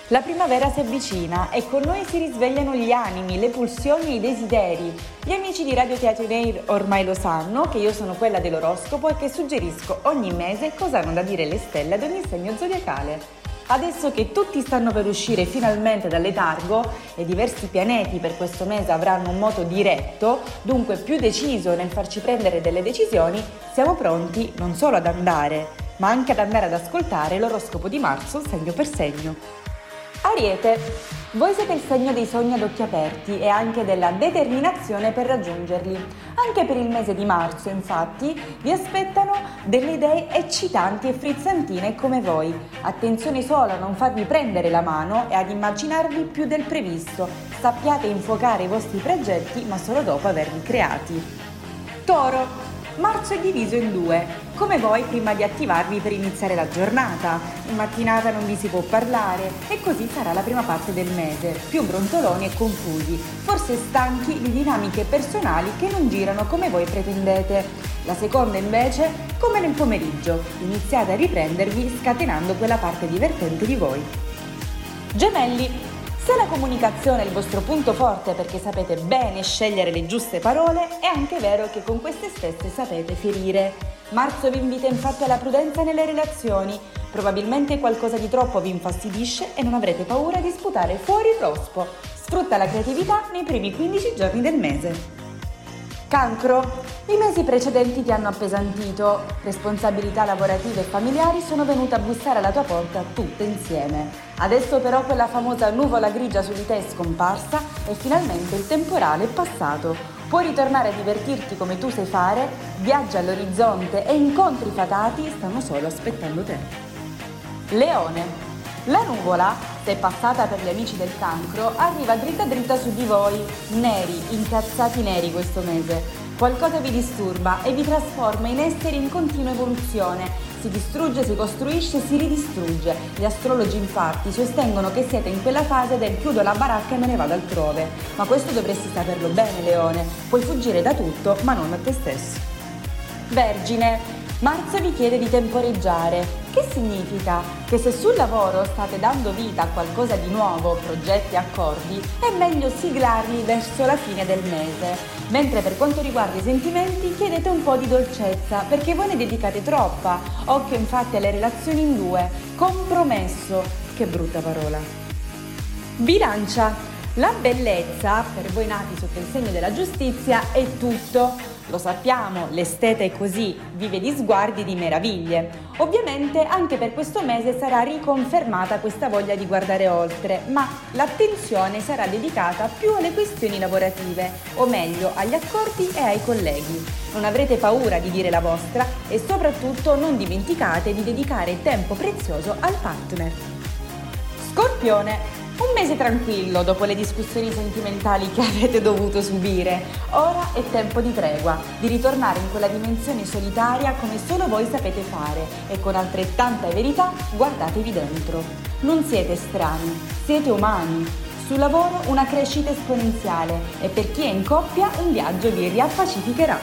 La primavera si avvicina e con noi si risvegliano gli animi, le pulsioni e i desideri. Gli amici di Radio Teatro Nair ormai lo sanno che io sono quella dell'oroscopo e che suggerisco ogni mese cosa hanno da dire le stelle ad ogni segno zodiacale. Adesso che tutti stanno per uscire finalmente dal letargo e diversi pianeti per questo mese avranno un moto diretto, dunque più deciso nel farci prendere delle decisioni, siamo pronti non solo ad andare, ma anche ad andare ad ascoltare l'oroscopo di marzo segno per segno. Ariete, voi siete il segno dei sogni ad occhi aperti e anche della determinazione per raggiungerli. Anche per il mese di marzo, infatti, vi aspettano delle idee eccitanti e frizzantine come voi. Attenzione solo a non farvi prendere la mano e ad immaginarvi più del previsto. Sappiate infuocare i vostri progetti, ma solo dopo averli creati. Toro, marzo è diviso in due. Come voi prima di attivarvi per iniziare la giornata. In mattinata non vi si può parlare e così sarà la prima parte del mese, più brontoloni e confusi, forse stanchi di dinamiche personali che non girano come voi pretendete. La seconda invece, come nel pomeriggio, iniziate a riprendervi scatenando quella parte divertente di voi. Gemelli, se la comunicazione è il vostro punto forte perché sapete bene scegliere le giuste parole, è anche vero che con queste stesse sapete ferire. Marzo vi invita infatti alla prudenza nelle relazioni, probabilmente qualcosa di troppo vi infastidisce e non avrete paura di sputare fuori il rospo. Sfrutta la creatività nei primi 15 giorni del mese. Cancro, i mesi precedenti ti hanno appesantito, responsabilità lavorative e familiari sono venute a bussare alla tua porta tutte insieme. Adesso però quella famosa nuvola grigia su di te è scomparsa e finalmente il temporale è passato. Puoi ritornare a divertirti come tu sai fare, viaggi all'orizzonte e incontri fatati stanno solo aspettando te. Leone, la nuvola, se è passata per gli amici del Cancro, arriva dritta dritta su di voi, neri, incazzati neri questo mese. Qualcosa vi disturba e vi trasforma in esseri in continua evoluzione. Si distrugge, si costruisce, si ridistrugge. Gli astrologi infatti sostengono che siete in quella fase del chiudo la baracca e me ne vado altrove. Ma questo dovresti saperlo bene, Leone. Puoi fuggire da tutto, ma non da te stesso. Vergine, marzo vi chiede di temporeggiare. Che significa? Che se sul lavoro state dando vita a qualcosa di nuovo, progetti e accordi, è meglio siglarli verso la fine del mese. Mentre per quanto riguarda i sentimenti, chiedete un po' di dolcezza, perché voi ne dedicate troppa. Occhio infatti alle relazioni in due. Compromesso. Che brutta parola. Bilancia. La bellezza, per voi nati sotto il segno della giustizia, è tutto. Lo sappiamo, l'esteta è così, vive di sguardi di meraviglie. Ovviamente anche per questo mese sarà riconfermata questa voglia di guardare oltre, ma l'attenzione sarà dedicata più alle questioni lavorative, o meglio agli accordi e ai colleghi. Non avrete paura di dire la vostra e soprattutto non dimenticate di dedicare tempo prezioso al partner. Scorpione. Un mese tranquillo dopo le discussioni sentimentali che avete dovuto subire. Ora è tempo di tregua, di ritornare in quella dimensione solitaria come solo voi sapete fare e con altrettanta verità guardatevi dentro. Non siete strani, siete umani. Sul lavoro una crescita esponenziale e per chi è in coppia un viaggio vi riappacificherà.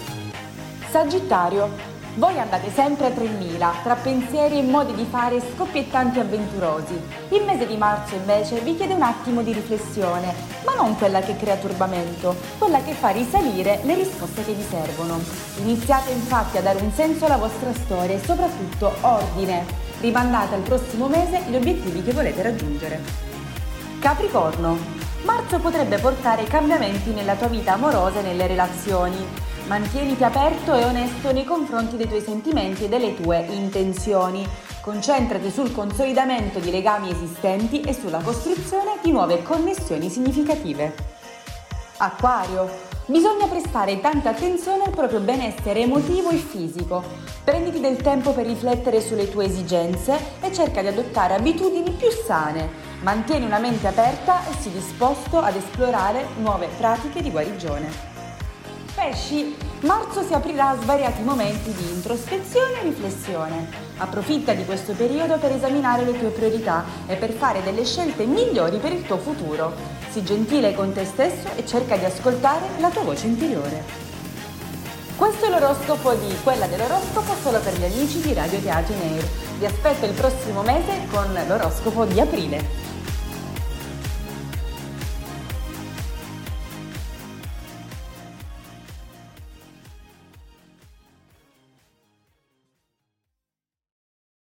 Sagittario. Voi andate sempre a 3000, tra pensieri e modi di fare scoppiettanti e avventurosi. Il mese di marzo invece vi chiede un attimo di riflessione, ma non quella che crea turbamento, quella che fa risalire le risposte che vi servono. Iniziate infatti a dare un senso alla vostra storia e soprattutto ordine. Rimandate al prossimo mese gli obiettivi che volete raggiungere. Capricorno. Marzo potrebbe portare cambiamenti nella tua vita amorosa e nelle relazioni. Mantieniti aperto e onesto nei confronti dei tuoi sentimenti e delle tue intenzioni. Concentrati sul consolidamento di legami esistenti e sulla costruzione di nuove connessioni significative. Acquario. Bisogna prestare tanta attenzione al proprio benessere emotivo e fisico. Prenditi del tempo per riflettere sulle tue esigenze e cerca di adottare abitudini più sane. Mantieni una mente aperta e sii disposto ad esplorare nuove pratiche di guarigione. Pesci, marzo si aprirà a svariati momenti di introspezione e riflessione. Approfitta di questo periodo per esaminare le tue priorità e per fare delle scelte migliori per il tuo futuro. Sii gentile con te stesso e cerca di ascoltare la tua voce interiore. Questo è l'oroscopo di Quella dell'oroscopo solo per gli amici di Radio Teatro Nair. Vi aspetto il prossimo mese con l'oroscopo di aprile.